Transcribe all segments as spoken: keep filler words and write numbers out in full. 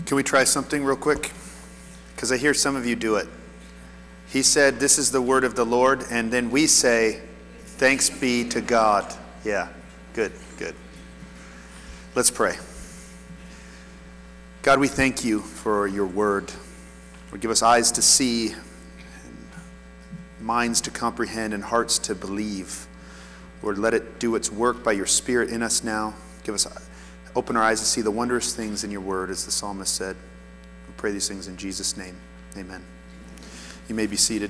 Can we try something real quick? Because I hear some of you do it. He said, this is the word of the Lord, and then we say, thanks be to God. Yeah, good, good. Let's pray. God, we thank you for your word. Lord, give us eyes to see, and minds to comprehend, and hearts to believe. Lord, let it do its work by your Spirit in us now. Give us, open our eyes to see the wondrous things in your word, as the psalmist said. We pray these things in Jesus' name. Amen. You may be seated.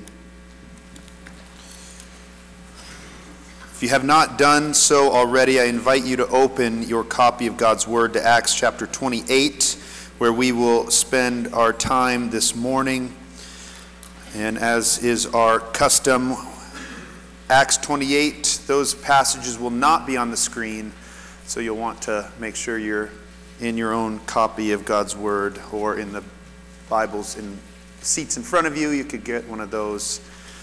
If you have not done so already, I invite you to open your copy of God's Word to Acts chapter twenty-eight, where we will spend our time this morning. And as is our custom, Acts twenty-eight, those passages will not be on the screen, so you'll want to make sure you're in your own copy of God's Word, or in the Bibles in seats in front of you. You could get one of those.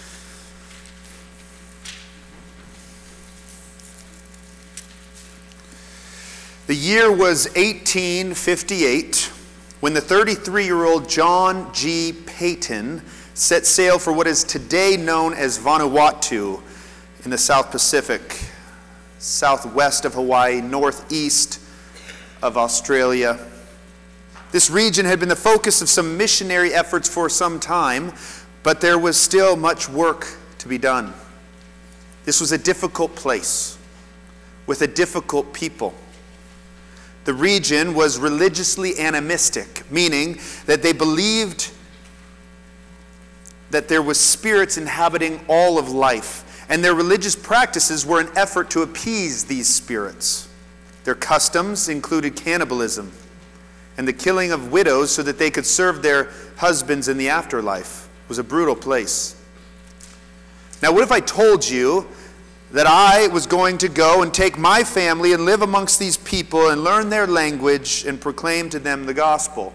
The year was eighteen fifty-eight when the thirty-three-year-old John G. Peyton set sail for what is today known as Vanuatu in the South Pacific, southwest of Hawaii, northeast of Australia. This region had been the focus of some missionary efforts for some time, but there was still much work to be done. This was a difficult place with a difficult people. The region was religiously animistic, meaning that they believed that there was spirits inhabiting all of life, and their religious practices were an effort to appease these spirits. Their customs included cannibalism and the killing of widows so that they could serve their husbands in the afterlife. It was a brutal place. Now, what if I told you that I was going to go and take my family and live amongst these people and learn their language and proclaim to them the gospel?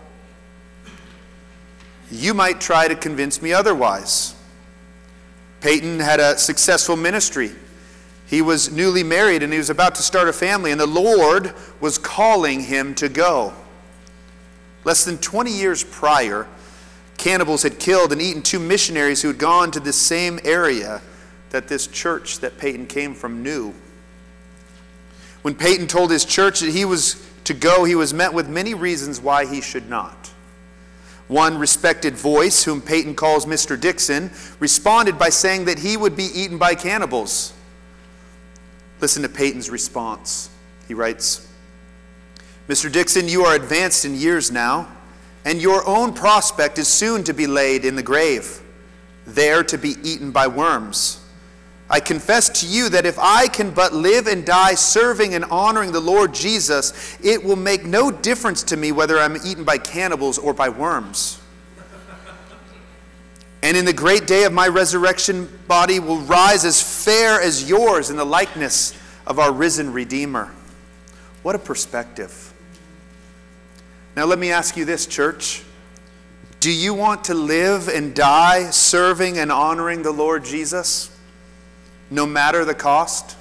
You might try to convince me otherwise. Peyton had a successful ministry. He was newly married and he was about to start a family, and the Lord was calling him to go. Less than twenty years prior, cannibals had killed and eaten two missionaries who had gone to this same area that this church that Peyton came from knew. When Peyton told his church that he was to go, he was met with many reasons why he should not. One respected voice, whom Peyton calls Mister Dixon, responded by saying that he would be eaten by cannibals. Listen to Peyton's response. He writes, Mister Dixon, you are advanced in years now, and your own prospect is soon to be laid in the grave, there to be eaten by worms. I confess to you that if I can but live and die serving and honoring the Lord Jesus, it will make no difference to me whether I'm eaten by cannibals or by worms. And in the great day of my resurrection, body will rise as fair as yours in the likeness of our risen Redeemer. What a perspective. Now let me ask you this, church. Do you want to live and die serving and honoring the Lord Jesus, no matter the cost?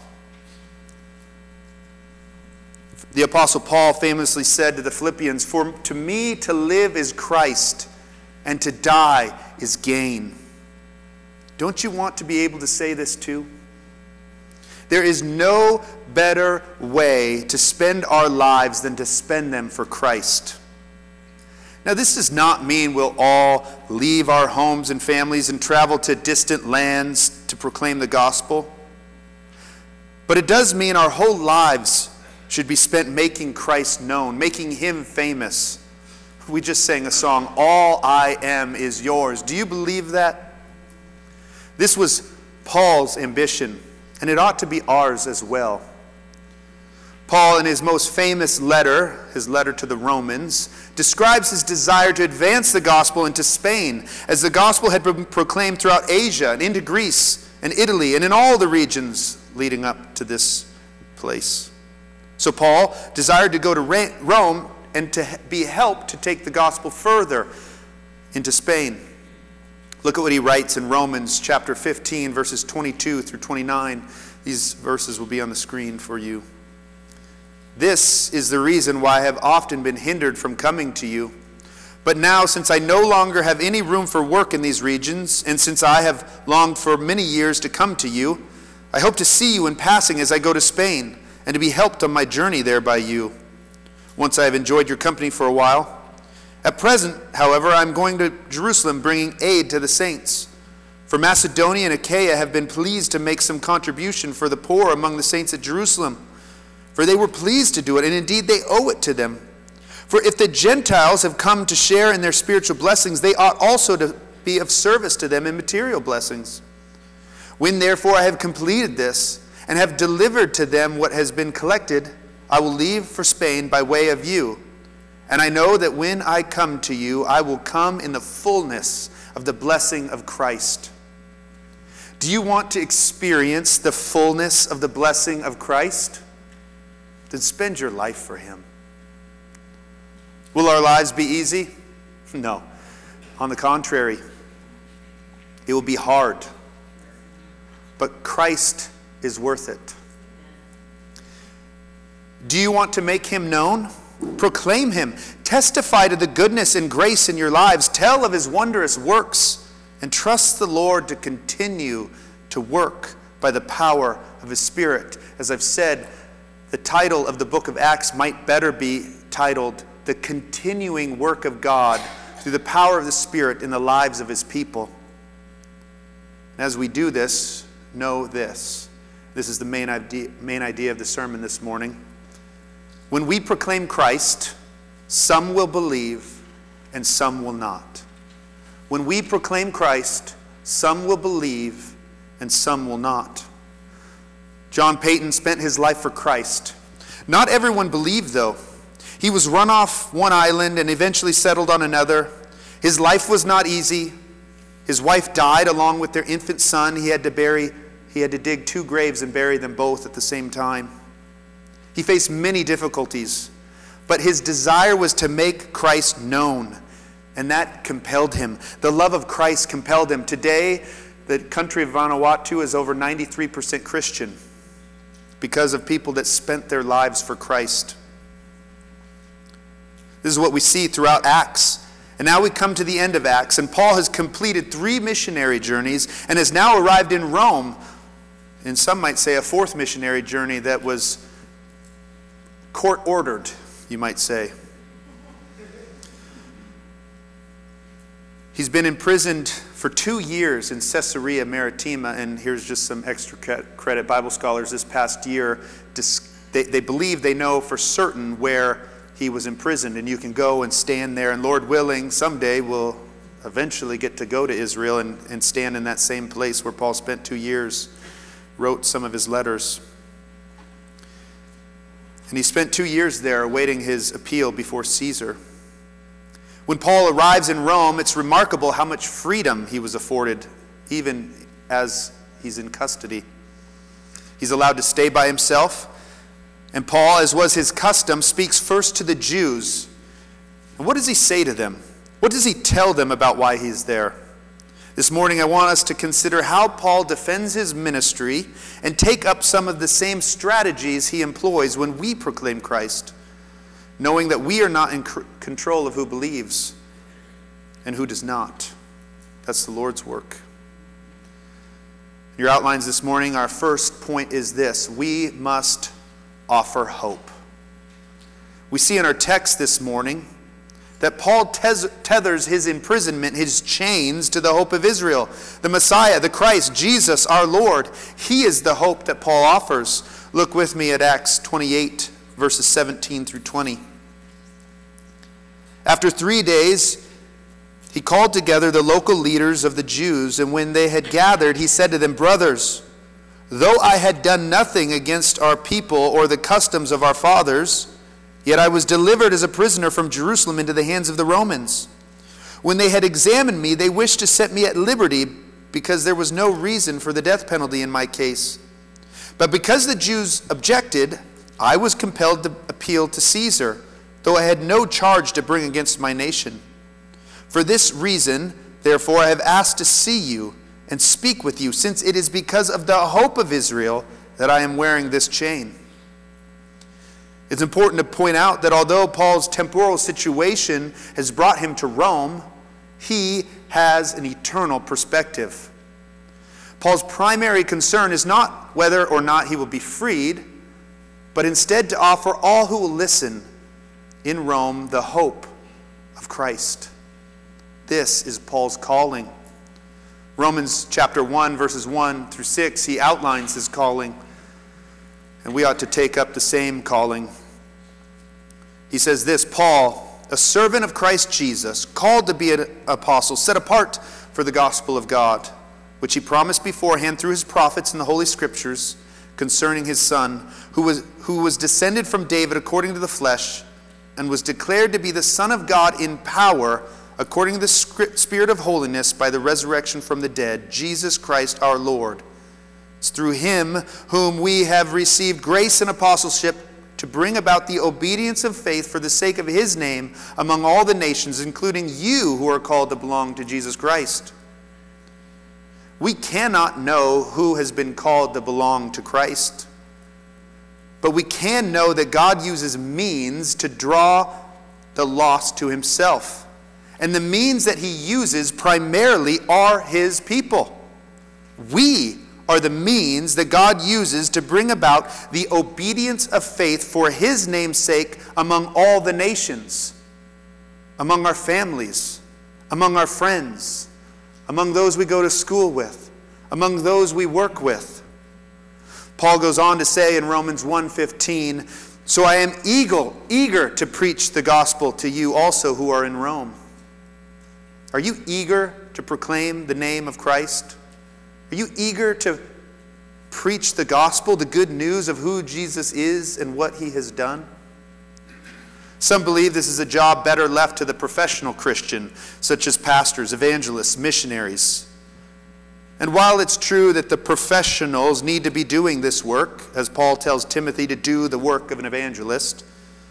The Apostle Paul famously said to the Philippians, for to me to live is Christ, and to die is gain. Don't you want to be able to say this too? There is no better way to spend our lives than to spend them for Christ. Now, this does not mean we'll all leave our homes and families and travel to distant lands to proclaim the gospel. But it does mean our whole lives should be spent making Christ known, making him famous. We just sang a song, All I Am Is Yours. Do you believe that? This was Paul's ambition, and it ought to be ours as well. Paul, in his most famous letter, his letter to the Romans, describes his desire to advance the gospel into Spain, as the gospel had been proclaimed throughout Asia and into Greece and Italy and in all the regions leading up to this place. So Paul desired to go to Rome and to be helped to take the gospel further into Spain. Look at what he writes in Romans chapter fifteen, verses twenty-two through twenty-nine. These verses will be on the screen for you. This is the reason why I have often been hindered from coming to you. But now, since I no longer have any room for work in these regions, and since I have longed for many years to come to you, I hope to see you in passing as I go to Spain, and to be helped on my journey there by you, once I have enjoyed your company for a while. At present, however, I am going to Jerusalem, bringing aid to the saints. For Macedonia and Achaia have been pleased to make some contribution for the poor among the saints at Jerusalem, for they were pleased to do it, and indeed they owe it to them. For if the Gentiles have come to share in their spiritual blessings, they ought also to be of service to them in material blessings. When therefore I have completed this, and have delivered to them what has been collected, I will leave for Spain by way of you. And I know that when I come to you, I will come in the fullness of the blessing of Christ. Do you want to experience the fullness of the blessing of Christ? Then spend your life for him. Will our lives be easy? No. On the contrary, it will be hard. But Christ is worth it. Do you want to make him known? Proclaim him. Testify to the goodness and grace in your lives. Tell of his wondrous works. And trust the Lord to continue to work by the power of his Spirit. As I've said, the title of the book of Acts might better be titled The Continuing Work of God through the power of the Spirit in the lives of his people. And as we do this, know this. This is the main idea, main idea of the sermon this morning. When we proclaim Christ, some will believe and some will not. When we proclaim Christ, some will believe and some will not. John Payton spent his life for Christ. Not everyone believed, though. He was run off one island and eventually settled on another. His life was not easy. His wife died along with their infant son. He had to bury, he had to dig two graves and bury them both at the same time. He faced many difficulties, but his desire was to make Christ known, and that compelled him. The love of Christ compelled him. Today, the country of Vanuatu is over ninety-three percent Christian because of people that spent their lives for Christ. This is what we see throughout Acts. And now we come to the end of Acts, and Paul has completed three missionary journeys and has now arrived in Rome, and some might say a fourth missionary journey that was court-ordered, you might say. He's been imprisoned for two years in Caesarea Maritima, and here's just some extra credit. Bible scholars this past year, they, they believe they know for certain where he was imprisoned, and you can go and stand there, and Lord willing, someday we'll eventually get to go to Israel and, and stand in that same place where Paul spent two years, wrote some of his letters. And he spent two years there awaiting his appeal before Caesar. When Paul arrives in Rome, it's remarkable how much freedom he was afforded, even as he's in custody. He's allowed to stay by himself. And Paul, as was his custom, speaks first to the Jews. And what does he say to them? What does he tell them about why he's there? This morning I want us to consider how Paul defends his ministry and take up some of the same strategies he employs when we proclaim Christ, knowing that we are not in control of who believes and who does not. That's the Lord's work. Your outlines this morning, our first point is this: we must offer hope. We see in our text this morning that Paul tethers his imprisonment, his chains, to the hope of Israel. The Messiah, the Christ, Jesus, our Lord, he is the hope that Paul offers. Look with me at Acts twenty-eight, verses seventeen through twenty. After three days, he called together the local leaders of the Jews, and when they had gathered, he said to them, "Brothers, though I had done nothing against our people or the customs of our fathers, yet I was delivered as a prisoner from Jerusalem into the hands of the Romans. When they had examined me, they wished to set me at liberty because there was no reason for the death penalty in my case. But because the Jews objected, I was compelled to appeal to Caesar, though I had no charge to bring against my nation. For this reason, therefore, I have asked to see you and speak with you, since it is because of the hope of Israel that I am wearing this chain." It's important to point out that although Paul's temporal situation has brought him to Rome, he has an eternal perspective. Paul's primary concern is not whether or not he will be freed, but instead to offer all who will listen in Rome the hope of Christ. This is Paul's calling. Romans chapter one, verses one through six, he outlines his calling, and we ought to take up the same calling. He says this, Paul, a servant of Christ Jesus, called to be an apostle, set apart for the gospel of God, which he promised beforehand through his prophets in the Holy Scriptures concerning his Son, who was, who was descended from David according to the flesh, and was declared to be the Son of God in power, according to the Spirit of holiness, by the resurrection from the dead, Jesus Christ our Lord. It's through him whom we have received grace and apostleship to bring about the obedience of faith for the sake of his name among all the nations, including you who are called to belong to Jesus Christ. We cannot know who has been called to belong to Christ, but we can know that God uses means to draw the lost to himself. And the means that he uses primarily are his people. We are the means that God uses to bring about the obedience of faith for his name's sake among all the nations, among our families, among our friends, among those we go to school with, among those we work with. Paul goes on to say in Romans one fifteen, so I am eager, eager to preach the gospel to you also who are in Rome. Are you eager to proclaim the name of Christ? Are you eager to preach the gospel, the good news of who Jesus is and what he has done? Some believe this is a job better left to the professional Christian, such as pastors, evangelists, missionaries. And while it's true that the professionals need to be doing this work, as Paul tells Timothy to do the work of an evangelist,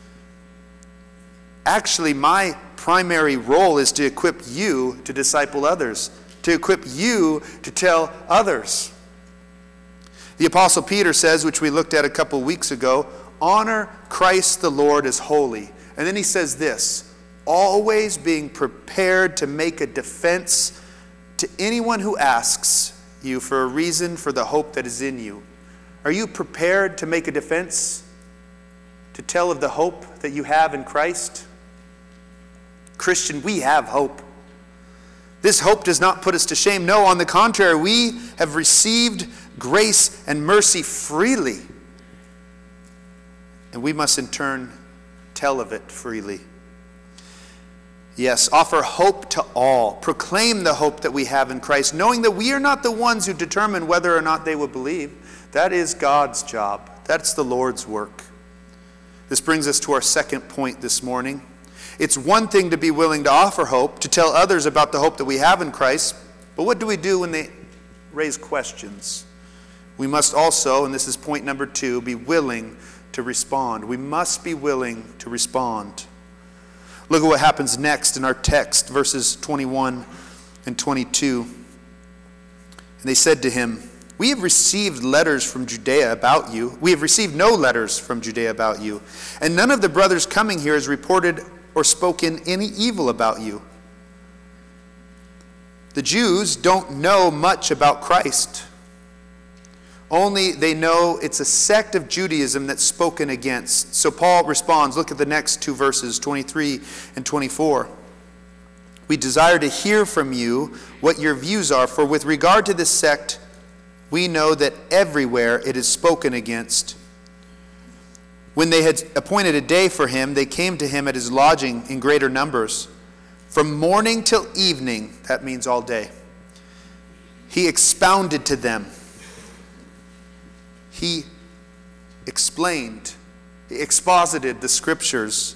actually my primary role is to equip you to disciple others, to equip you to tell others. The Apostle Peter says, which we looked at a couple weeks ago, honor Christ the Lord as holy. And then he says this, always being prepared to make a defense to anyone who asks you for a reason for the hope that is in you. Are you prepared to make a defense, to tell of the hope that you have in Christ? Christian, we have hope. This hope does not put us to shame. No, on the contrary, we have received grace and mercy freely. And we must in turn tell of it freely. Yes, offer hope to all. Proclaim the hope that we have in Christ, knowing that we are not the ones who determine whether or not they will believe. That is God's job. That's the Lord's work. This brings us to our second point this morning. It's one thing to be willing to offer hope, to tell others about the hope that we have in Christ, but what do we do when they raise questions? We must also, and this is point number two, be willing to respond. We must be willing to respond. Look at what happens next in our text, verses twenty-one and twenty-two. And they said to him, we have received letters from Judea about you. We have received no letters from Judea about you. And none of the brothers coming here has reported or spoken any evil about you. The Jews don't know much about Christ. Only they know it's a sect of Judaism that's spoken against. So Paul responds, look at the next two verses, twenty-three and twenty-four. We desire to hear from you what your views are, for with regard to this sect, we know that everywhere it is spoken against. When they had appointed a day for him, they came to him at his lodging in greater numbers. From morning till evening, that means all day, he expounded to them. He explained, he exposited the scriptures.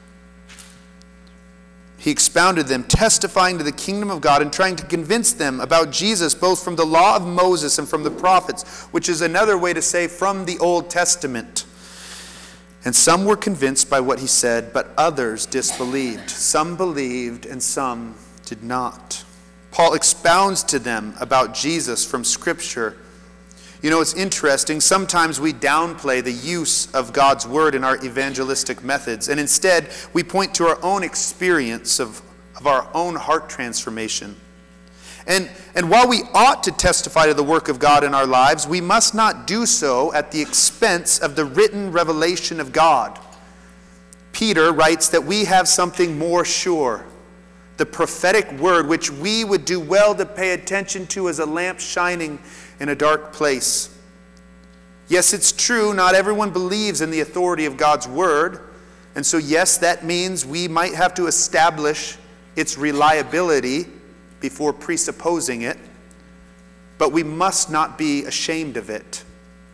He expounded them, testifying to the kingdom of God and trying to convince them about Jesus, both from the law of Moses and from the prophets, which is another way to say from the Old Testament. And some were convinced by what he said, but others disbelieved. Some believed and some did not. Paul expounds to them about Jesus from Scripture. You know, it's interesting. Sometimes we downplay the use of God's word in our evangelistic methods, and instead we point to our own experience of, of our own heart transformation. And, and while we ought to testify to the work of God in our lives, we must not do so at the expense of the written revelation of God. Peter writes that we have something more sure, the prophetic word, which we would do well to pay attention to as a lamp shining in a dark place. Yes, it's true, not everyone believes in the authority of God's word, and so yes, that means we might have to establish its reliability before presupposing it, but we must not be ashamed of it.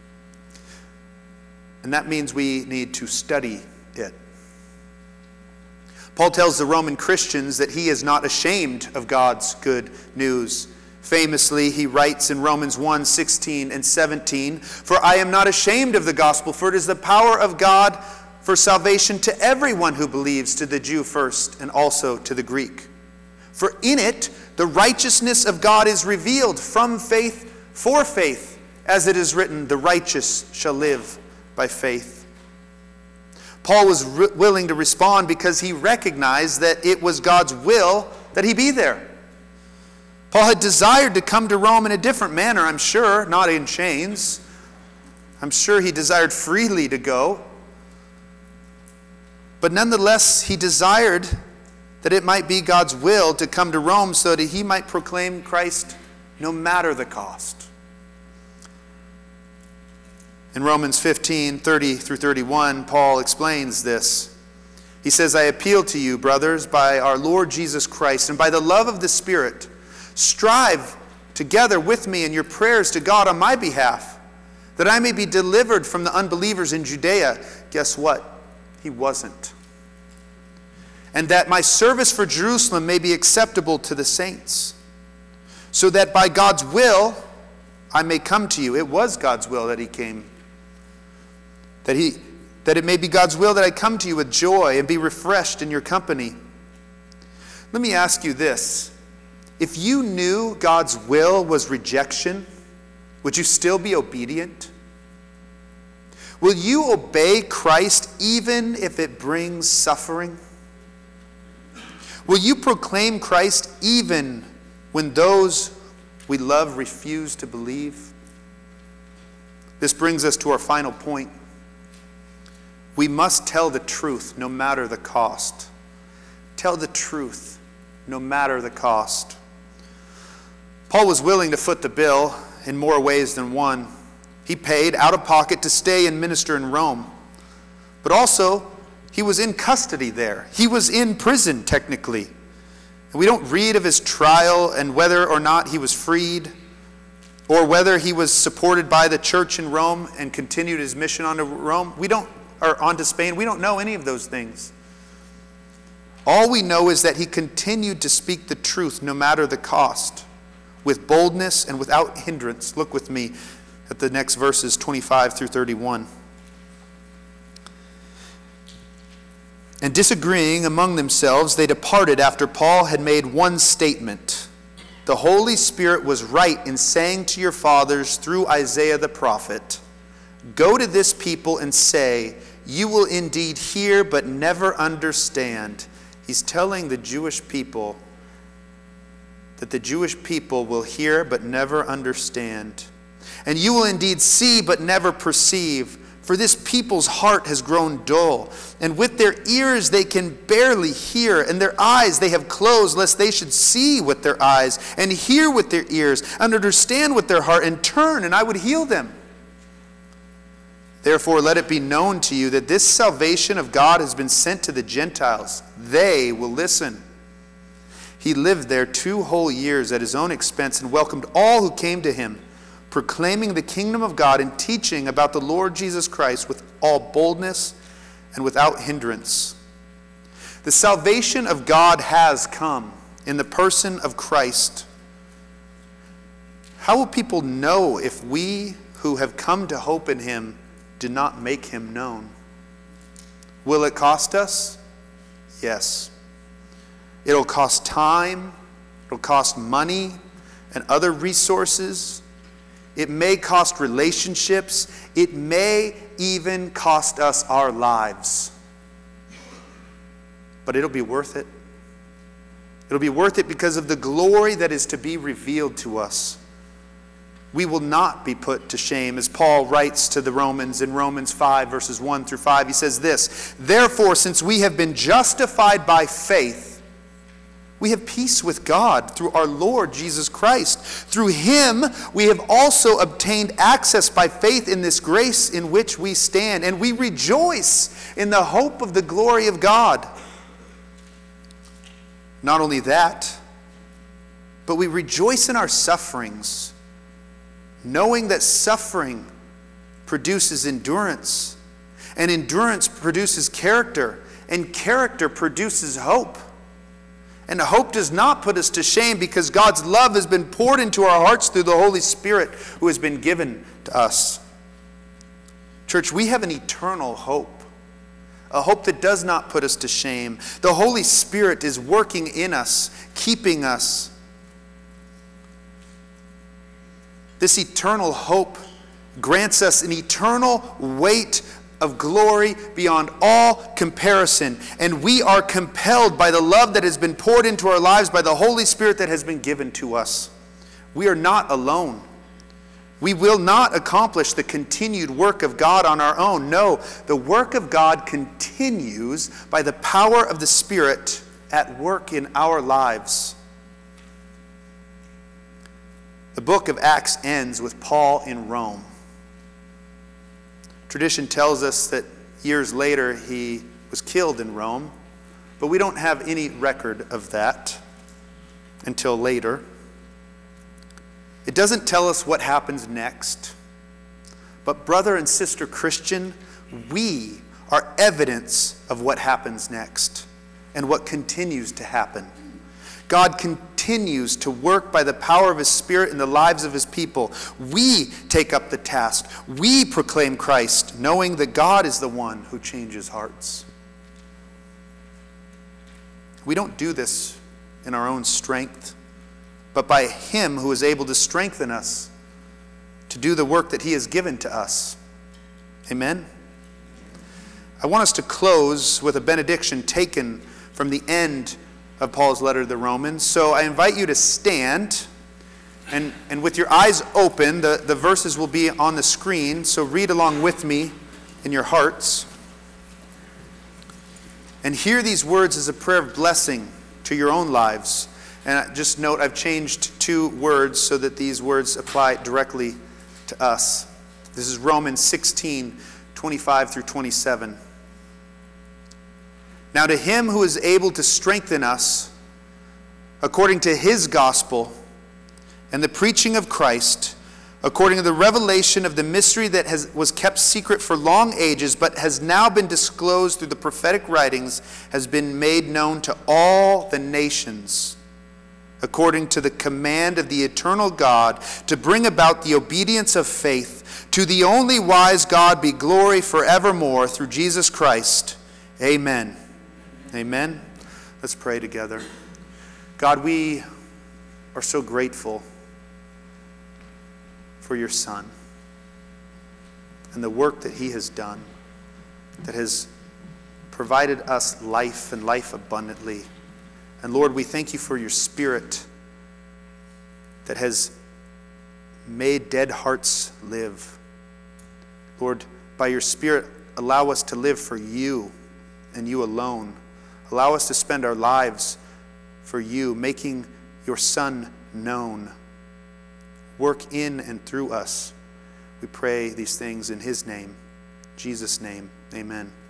And that means we need to study it. Paul tells the Roman Christians that he is not ashamed of God's good news. Famously, he writes in Romans one, sixteen and seventeen, "For I am not ashamed of the gospel, for it is the power of God for salvation to everyone who believes, to the Jew first, and also to the Greek. For in it the righteousness of God is revealed from faith for faith, as it is written, the righteous shall live by faith." Paul was re- willing to respond because he recognized that it was God's will that he be there. Paul had desired to come to Rome in a different manner, I'm sure, not in chains. I'm sure he desired freely to go. But nonetheless, he desired that it might be God's will to come to Rome so that he might proclaim Christ no matter the cost. In Romans fifteen, thirty through thirty-one, Paul explains this. He says, "I appeal to you, brothers, by our Lord Jesus Christ and by the love of the Spirit, strive together with me in your prayers to God on my behalf, that I may be delivered from the unbelievers in Judea." Guess what? He wasn't. "And that my service for Jerusalem may be acceptable to the saints, so that by God's will I may come to you." It was God's will that he came. That he, that it may be God's will that I come to you with joy and be refreshed in your company. Let me ask you this. If you knew God's will was rejection, would you still be obedient? Will you obey Christ even if it brings suffering? Will you proclaim Christ even when those we love refuse to believe? This brings us to our final point. We must tell the truth no matter the cost. Tell the truth no matter the cost. Paul was willing to foot the bill in more ways than one. He paid out of pocket to stay and minister in Rome. But also, he was in custody there. He was in prison, technically. And we don't read of his trial and whether or not he was freed, or whether he was supported by the church in Rome and continued his mission on to Rome. We don't, or on to Spain. We don't know any of those things. All we know is that he continued to speak the truth no matter the cost, with boldness and without hindrance. Look with me at the next verses, twenty-five through thirty-one. "And disagreeing among themselves, they departed after Paul had made one statement. The Holy Spirit was right in saying to your fathers through Isaiah the prophet, 'Go to this people and say, you will indeed hear but never understand.'" He's telling the Jewish people that the Jewish people will hear but never understand. "And you will indeed see but never perceive. For this people's heart has grown dull, and with their ears they can barely hear, and their eyes they have closed, lest they should see with their eyes, and hear with their ears, and understand with their heart, and turn, and I would heal them. Therefore let it be known to you that this salvation of God has been sent to the Gentiles. They will listen." He lived there two whole years at his own expense and welcomed all who came to him, proclaiming the kingdom of God and teaching about the Lord Jesus Christ with all boldness and without hindrance. The salvation of God has come in the person of Christ. How will people know if we who have come to hope in him do not make him known? Will it cost us? Yes. It'll cost time, it'll cost money and other resources. It may cost relationships. It may even cost us our lives. But it'll be worth it. It'll be worth it because of the glory that is to be revealed to us. We will not be put to shame. As Paul writes to the Romans in Romans five, verses one through five, he says this, "Therefore, since we have been justified by faith, we have peace with God through our Lord Jesus Christ. Through him we have also obtained access by faith in this grace in which we stand, and we rejoice in the hope of the glory of God." Not only that, but we rejoice in our sufferings, knowing that suffering produces endurance, and endurance produces character, and character produces hope. And hope does not put us to shame because God's love has been poured into our hearts through the Holy Spirit who has been given to us. Church, we have an eternal hope. A hope that does not put us to shame. The Holy Spirit is working in us, keeping us. This eternal hope grants us an eternal weight of glory beyond all comparison. And we are compelled by the love that has been poured into our lives by the Holy Spirit that has been given to us. We are not alone. We will not accomplish the continued work of God on our own. No, the work of God continues by the power of the Spirit at work in our lives. The book of Acts ends with Paul in Rome. Tradition tells us that years later he was killed in Rome, but we don't have any record of that until later. It doesn't tell us what happens next. But brother and sister Christian, we are evidence of what happens next and what continues to happen. God continues to work by the power of his Spirit in the lives of his people. We take up the task. We proclaim Christ, knowing that God is the one who changes hearts. We don't do this in our own strength, but by him who is able to strengthen us to do the work that he has given to us. Amen? I want us to close with a benediction taken from the end of Paul's letter to the Romans. So I invite you to stand, and, and with your eyes open, the, the verses will be on the screen, so read along with me in your hearts. And hear these words as a prayer of blessing to your own lives. And just note, I've changed two words so that these words apply directly to us. This is Romans sixteen, twenty-five through twenty-seven. Now to him who is able to strengthen us according to his gospel and the preaching of Christ, according to the revelation of the mystery that has, was kept secret for long ages, but has now been disclosed through the prophetic writings, has been made known to all the nations, according to the command of the eternal God, to bring about the obedience of faith. To the only wise God be glory forevermore through Jesus Christ. Amen. Amen. Let's pray together. God, we are so grateful for your Son and the work that he has done, that has provided us life and life abundantly. And Lord, we thank you for your Spirit that has made dead hearts live. Lord, by your Spirit, allow us to live for you and you alone. Allow us to spend our lives for you, making your Son known. Work in and through us. We pray these things in his name, Jesus' name. Amen.